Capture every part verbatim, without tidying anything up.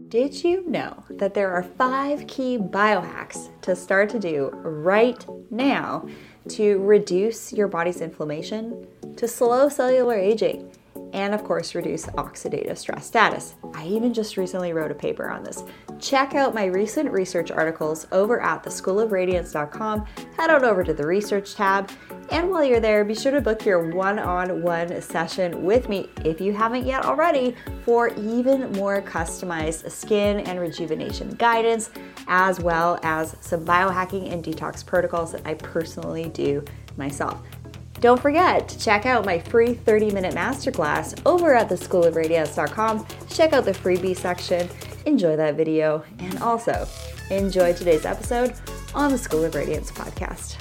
Did you know that there are five key biohacks to start to do right now to reduce your body's inflammation, to slow cellular aging, and of course reduce oxidative stress status? I even just recently wrote a paper on this. Check out my recent research articles over at the school of radiance dot com. Head on over to the research tab, and while you're there, be sure to book your one-on-one session with me if you haven't yet already, for even more customized skin and rejuvenation guidance, as well as some biohacking and detox protocols that I personally do myself. Don't forget to check out my free thirty minute masterclass over at the school of radiance dot com. Check out the freebie section, enjoy that video, and also enjoy today's episode on the School of Radiance podcast.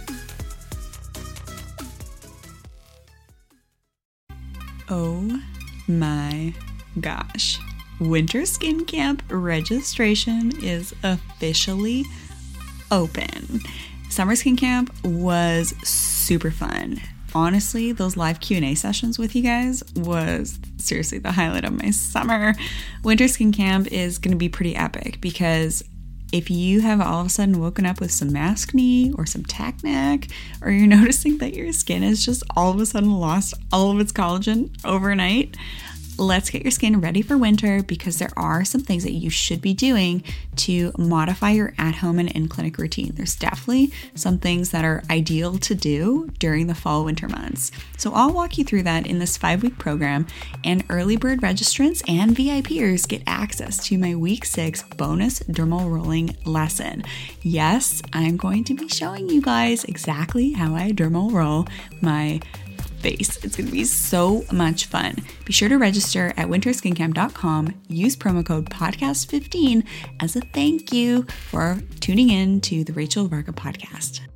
Oh my gosh. Winter Skin Camp registration is officially open. Summer Skin Camp was super fun. Honestly, those live Q and A sessions with you guys was seriously the highlight of my summer. Winter Skin Camp is going to be pretty epic because if you have all of a sudden woken up with some maskne or some tachnec, or you're noticing that your skin has just all of a sudden lost all of its collagen overnight, let's get your skin ready for winter, because there are some things that you should be doing to modify your at-home and in-clinic routine. There's definitely some things that are ideal to do during the fall winter months. So I'll walk you through that in this five-week program, and early bird registrants and VIPers get access to my week six bonus dermal rolling lesson. Yes, I'm going to be showing you guys exactly how I dermal roll my face. It's going to be so much fun. Be sure to register at winter skin camp dot com. Use promo code podcast fifteen as a thank you for tuning in to the Rachel Varga podcast.